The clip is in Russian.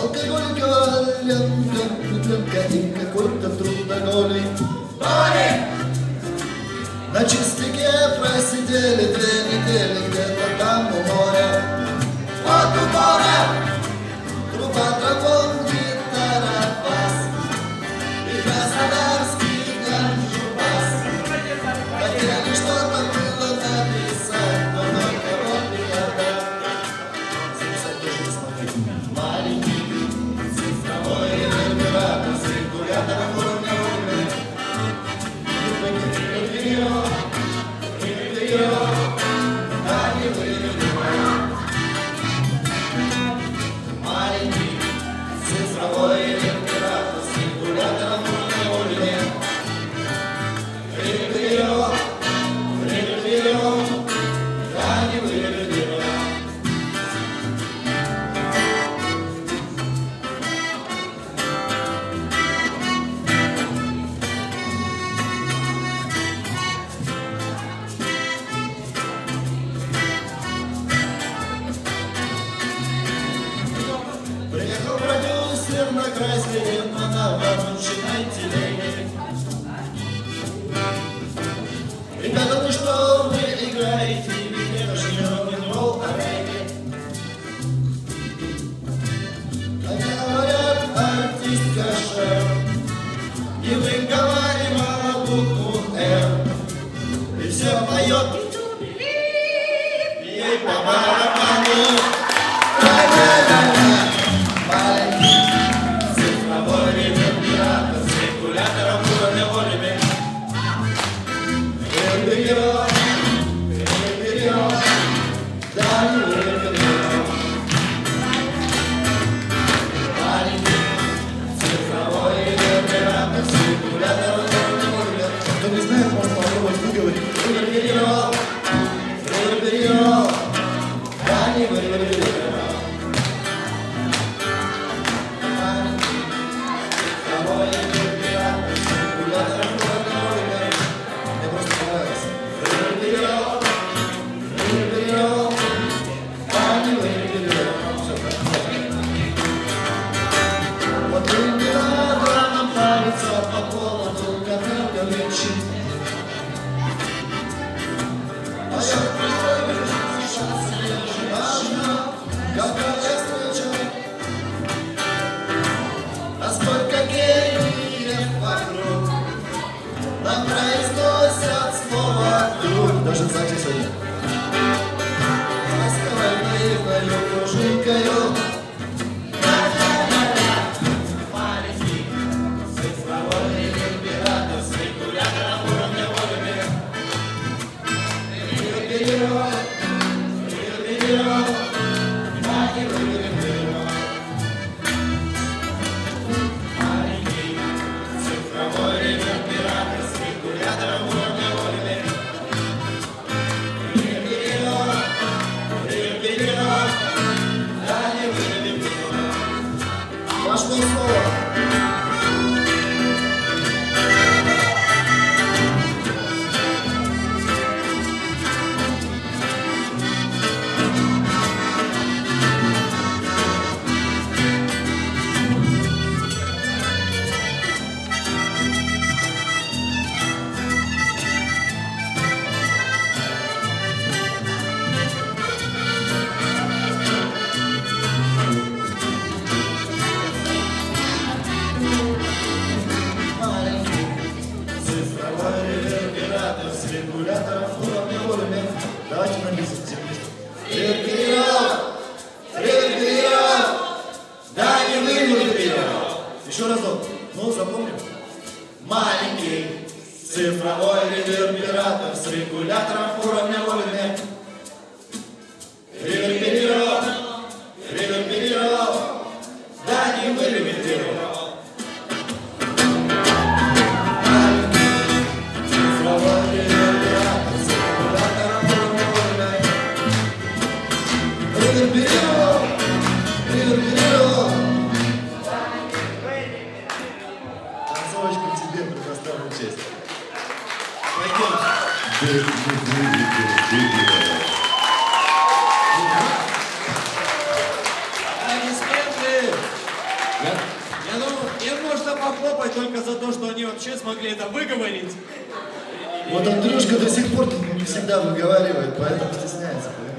алкоголика, лянка и какой-то трудоголик. На чистяке просидели 2 недели где-то там у моря. Вот у моря труба, дракон, гитара, бас и краснодарский ганджубас. Хотели что-то было написать, но только вот никогда. Записать тоже не смогли. Маленький цифровой ревербератор с регулятором уровня уровня. Маленький цифровой ревербератор с регулятором уровня уровня. Реверберем, реверберем, да не реверберем. Приехал продюсер на край свирепо на вооруженной телеге. Ребята, ну что вы играете? Ведь это же не рок-н-ролл, а регги. Они говорят, артист кошер, не выговаривала букву «Р». И все поет ей по барабану. Маленький цифровой ревербератор с регулятором уровня уровня. Реверберем, реверберем, да не реверберем. Маленький цифровой ревербератор с регулятором уровня уровня. Кто не знает, может попробовать выговорить. Реверберем, реверберем, да не реверберем. Даже сзади сегодня. Ласковой наивной кружинкою. Маленький цифровой ревербератор с регулятором уровня уровня. Реверберем, реверберем, да не реверберем. Маленький цифровой ревербератор с регулятором уровня уровня. Пошло слово. Регулятором уровня уровня. Давайте на месяц реверберем, реверберем, да не реверберем. Еще разок, ну запомним. Маленький цифровой ревербератор с регулятором уровня уровня. Реверберем, реверберем, да не реверберем. Танцовочку тебе предоставлю честь. Аплодисменты! Я думаю, им можно похлопать только за то, что они вообще смогли это выговорить. Вот Андрюшка до сих пор не всегда выговаривает, поэтому стесняется.